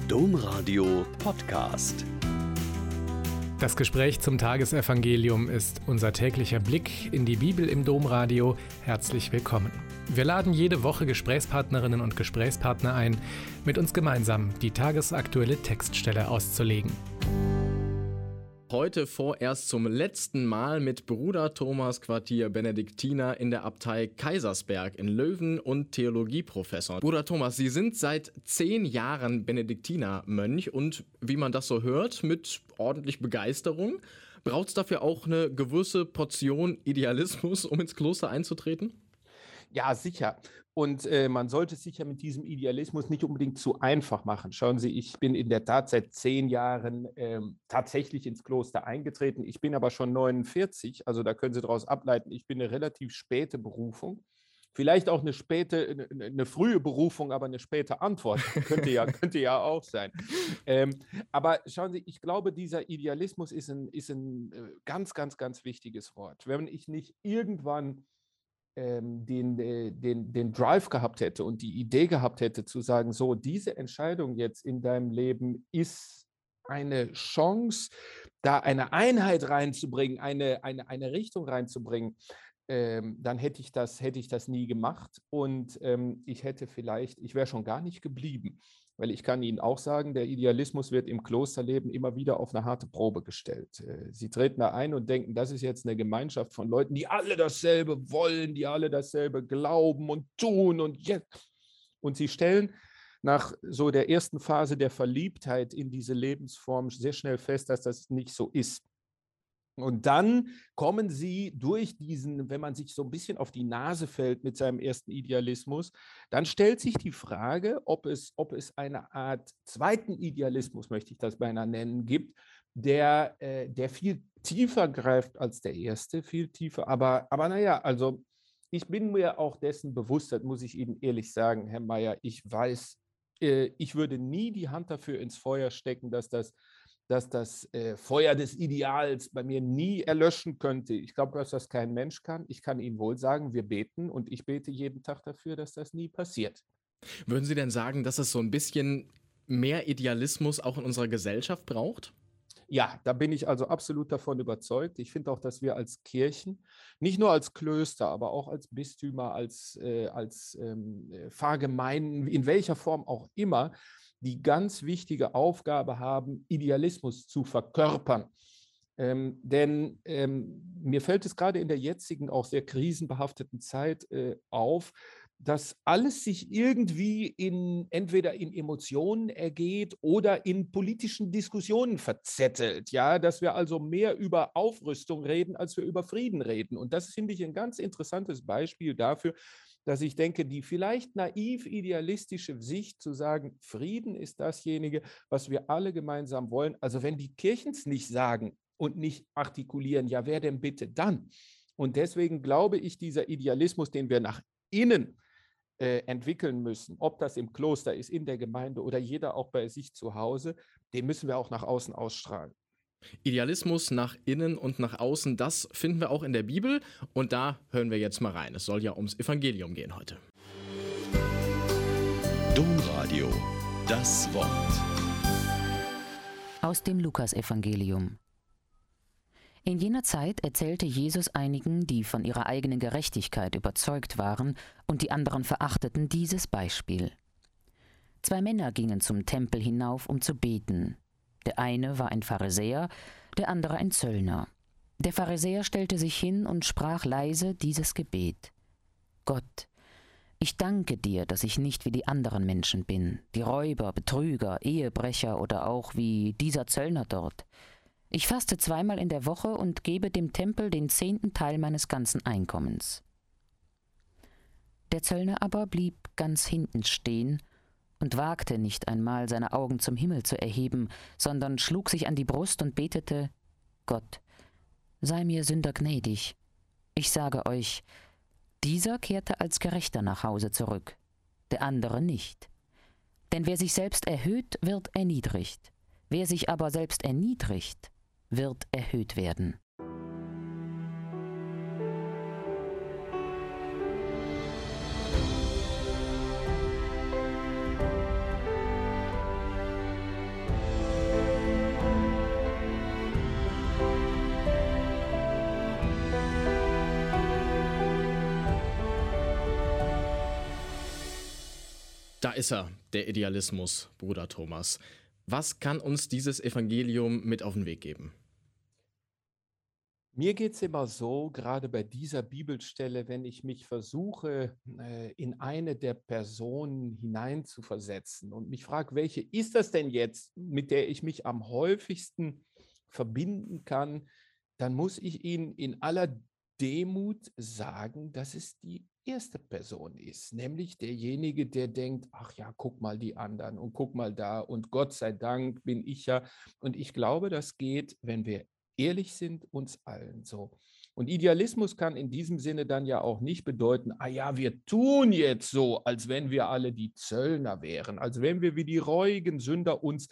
Domradio Podcast. Das Gespräch zum Tagesevangelium ist unser täglicher Blick in die Bibel im Domradio. Herzlich willkommen. Wir laden jede Woche Gesprächspartnerinnen und Gesprächspartner ein, mit uns gemeinsam die tagesaktuelle Textstelle auszulegen. Heute vorerst zum letzten Mal mit Bruder Thomas Quartier Benediktiner in der Abtei Kaisersberg in Löwen und Theologieprofessor. Bruder Thomas, Sie sind seit 10 Jahren Benediktinermönch und wie man das so hört, mit ordentlich Begeisterung. Braucht es dafür auch eine gewisse Portion Idealismus, um ins Kloster einzutreten? Ja, sicher. Und man sollte es sicher mit diesem Idealismus nicht unbedingt zu einfach machen. Schauen Sie, ich bin in der Tat seit 10 Jahren tatsächlich ins Kloster eingetreten. Ich bin aber schon 49, also da können Sie daraus ableiten, ich bin eine relativ späte Berufung. Vielleicht auch eine frühe Berufung, aber eine späte Antwort. Könnte ja auch sein. Aber schauen Sie, ich glaube, dieser Idealismus ist ein ganz, ganz, ganz wichtiges Wort. Wenn ich nicht irgendwann den Drive gehabt hätte und die Idee gehabt hätte, zu sagen, so, diese Entscheidung jetzt in deinem Leben ist eine Chance, da eine Einheit reinzubringen, eine Richtung reinzubringen, dann hätte ich das nie gemacht und ich wäre schon gar nicht geblieben. Weil ich kann Ihnen auch sagen, der Idealismus wird im Klosterleben immer wieder auf eine harte Probe gestellt. Sie treten da ein und denken, das ist jetzt eine Gemeinschaft von Leuten, die alle dasselbe wollen, die alle dasselbe glauben und tun und jetzt. Und sie stellen nach so der ersten Phase der Verliebtheit in diese Lebensform sehr schnell fest, dass das nicht so ist. Und dann kommen sie durch diesen, wenn man sich so ein bisschen auf die Nase fällt mit seinem ersten Idealismus, dann stellt sich die Frage, ob es eine Art zweiten Idealismus, möchte ich das beinahe nennen, gibt, der viel tiefer greift als der erste, viel tiefer. Aber naja, also ich bin mir auch dessen bewusst, das muss ich Ihnen ehrlich sagen, Herr Mayer, ich weiß, ich würde nie die Hand dafür ins Feuer stecken, dass das Feuer des Ideals bei mir nie erlöschen könnte. Ich glaube, dass das kein Mensch kann. Ich kann Ihnen wohl sagen, wir beten und ich bete jeden Tag dafür, dass das nie passiert. Würden Sie denn sagen, dass es so ein bisschen mehr Idealismus auch in unserer Gesellschaft braucht? Ja, da bin ich also absolut davon überzeugt. Ich finde auch, dass wir als Kirchen, nicht nur als Klöster, aber auch als Bistümer, als Pfarrgemeinden, in welcher Form auch immer, die ganz wichtige Aufgabe haben, Idealismus zu verkörpern. Denn mir fällt es gerade in der jetzigen, auch sehr krisenbehafteten Zeit auf, dass alles sich irgendwie entweder in Emotionen ergeht oder in politischen Diskussionen verzettelt. Ja, dass wir also mehr über Aufrüstung reden, als wir über Frieden reden. Und das finde ich ein ganz interessantes Beispiel dafür, dass ich denke, die vielleicht naiv-idealistische Sicht zu sagen, Frieden ist dasjenige, was wir alle gemeinsam wollen. Also wenn die Kirchen es nicht sagen und nicht artikulieren, ja, wer denn bitte dann? Und deswegen glaube ich, dieser Idealismus, den wir nach innen entwickeln müssen, ob das im Kloster ist, in der Gemeinde oder jeder auch bei sich zu Hause, den müssen wir auch nach außen ausstrahlen. Idealismus nach innen und nach außen, das finden wir auch in der Bibel und da hören wir jetzt mal rein. Es soll ja ums Evangelium gehen heute. Domradio, das Wort. Aus dem Lukasevangelium. In jener Zeit erzählte Jesus einigen, die von ihrer eigenen Gerechtigkeit überzeugt waren und die anderen verachteten, dieses Beispiel. 2 Männer gingen zum Tempel hinauf, um zu beten. Der eine war ein Pharisäer, der andere ein Zöllner. Der Pharisäer stellte sich hin und sprach leise dieses Gebet: Gott, ich danke dir, dass ich nicht wie die anderen Menschen bin, die Räuber, Betrüger, Ehebrecher oder auch wie dieser Zöllner dort. Ich faste 2-mal in der Woche und gebe dem Tempel den 10. Teil meines ganzen Einkommens. Der Zöllner aber blieb ganz hinten stehen und wagte nicht einmal, seine Augen zum Himmel zu erheben, sondern schlug sich an die Brust und betete: Gott, sei mir Sünder gnädig. Ich sage euch, dieser kehrte als Gerechter nach Hause zurück, der andere nicht. Denn wer sich selbst erhöht, wird erniedrigt. Wer sich aber selbst erniedrigt, wird erhöht werden. Da ist er, der Idealismus, Bruder Thomas. Was kann uns dieses Evangelium mit auf den Weg geben? Mir geht es immer so, gerade bei dieser Bibelstelle, wenn ich mich versuche, in eine der Personen hineinzuversetzen und mich frage, welche ist das denn jetzt, mit der ich mich am häufigsten verbinden kann, dann muss ich Ihnen in aller Demut sagen, dass es die erste Person ist, nämlich derjenige, der denkt, ach ja, guck mal die anderen und guck mal da und Gott sei Dank bin ich ja. Und ich glaube, das geht, wenn wir ehrlich sind, uns allen so. Und Idealismus kann in diesem Sinne dann ja auch nicht bedeuten, ah ja, wir tun jetzt so, als wenn wir alle die Zöllner wären, als wenn wir wie die reuigen Sünder uns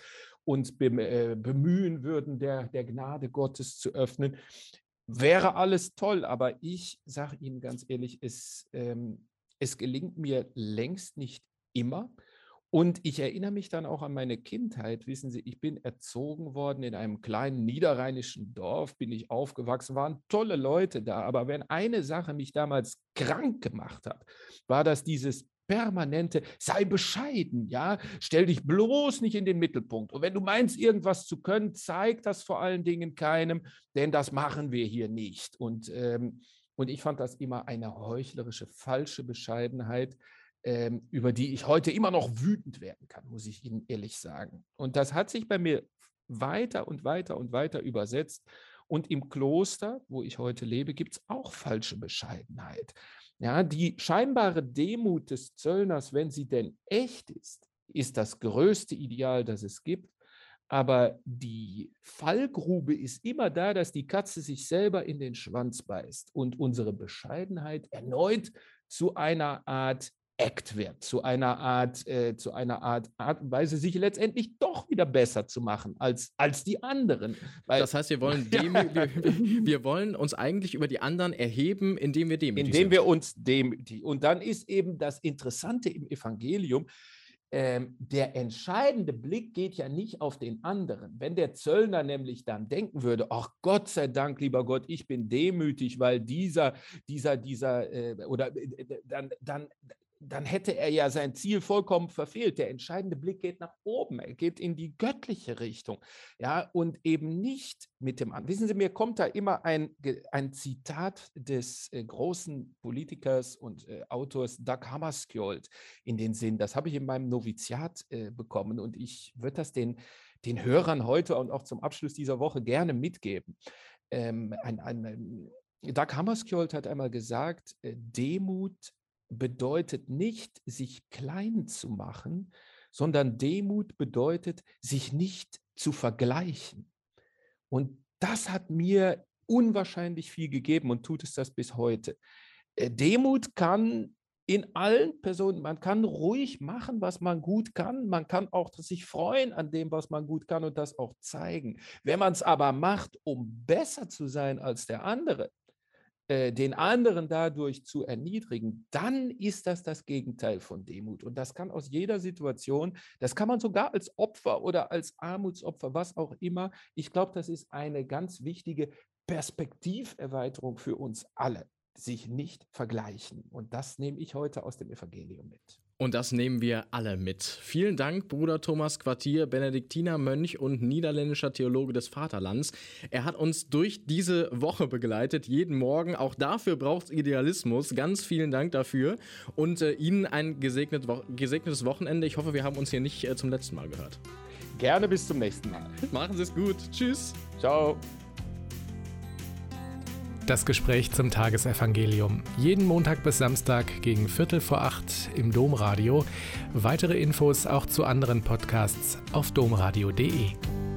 bemühen würden, der Gnade Gottes zu öffnen. Wäre alles toll, aber ich sage Ihnen ganz ehrlich, es gelingt mir längst nicht immer. Und ich erinnere mich dann auch an meine Kindheit. Wissen Sie, ich bin erzogen worden in einem kleinen niederrheinischen Dorf, bin ich aufgewachsen, waren tolle Leute da. Aber wenn eine Sache mich damals krank gemacht hat, war das dieses permanente, sei bescheiden, ja, stell dich bloß nicht in den Mittelpunkt. Und wenn du meinst, irgendwas zu können, zeig das vor allen Dingen keinem, denn das machen wir hier nicht. Und ich fand das immer eine heuchlerische, falsche Bescheidenheit, über die ich heute immer noch wütend werden kann, muss ich Ihnen ehrlich sagen. Und das hat sich bei mir weiter und weiter und weiter übersetzt. Und im Kloster, wo ich heute lebe, gibt es auch falsche Bescheidenheit. Ja, die scheinbare Demut des Zöllners, wenn sie denn echt ist das größte Ideal, das es gibt. Aber die Fallgrube ist immer da, dass die Katze sich selber in den Schwanz beißt und unsere Bescheidenheit erneut zu einer Art Act wird, zu einer Art und Weise, sich letztendlich doch wieder besser zu machen als die anderen. Weil, das heißt, wir wollen uns eigentlich über die anderen erheben, indem wir demütig sind. Indem wir uns demütigen. Und dann ist eben das Interessante im Evangelium, der entscheidende Blick geht ja nicht auf den anderen. Wenn der Zöllner nämlich dann denken würde, ach Gott sei Dank, lieber Gott, ich bin demütig, weil dann hätte er ja sein Ziel vollkommen verfehlt. Der entscheidende Blick geht nach oben, er geht in die göttliche Richtung, ja, und eben nicht mit dem anderen. Wissen Sie, mir kommt da immer ein Zitat des großen Politikers und Autors Dag Hammarskjöld in den Sinn. Das habe ich in meinem Noviziat bekommen und ich würde das den Hörern heute und auch zum Abschluss dieser Woche gerne mitgeben. Dag Hammarskjöld hat einmal gesagt, Demut bedeutet nicht, sich klein zu machen, sondern Demut bedeutet, sich nicht zu vergleichen. Und das hat mir unwahrscheinlich viel gegeben und tut es das bis heute. Demut kann in allen Personen, man kann ruhig machen, was man gut kann, man kann auch sich freuen an dem, was man gut kann und das auch zeigen. Wenn man es aber macht, um besser zu sein als der andere, den anderen dadurch zu erniedrigen, dann ist das Gegenteil von Demut. Und das kann aus jeder Situation, das kann man sogar als Opfer oder als Armutsopfer, was auch immer. Ich glaube, das ist eine ganz wichtige Perspektiverweiterung für uns alle, sich nicht vergleichen. Und das nehme ich heute aus dem Evangelium mit. Und das nehmen wir alle mit. Vielen Dank, Bruder Thomas Quartier, Benediktinermönch und niederländischer Theologe des Vaterlands. Er hat uns durch diese Woche begleitet, jeden Morgen. Auch dafür braucht es Idealismus. Ganz vielen Dank dafür. Und Ihnen ein gesegnetes Wochenende. Ich hoffe, wir haben uns hier nicht zum letzten Mal gehört. Gerne bis zum nächsten Mal. Machen Sie es gut. Tschüss. Ciao. Das Gespräch zum Tagesevangelium. Jeden Montag bis Samstag gegen 7:45 im Domradio. Weitere Infos auch zu anderen Podcasts auf domradio.de.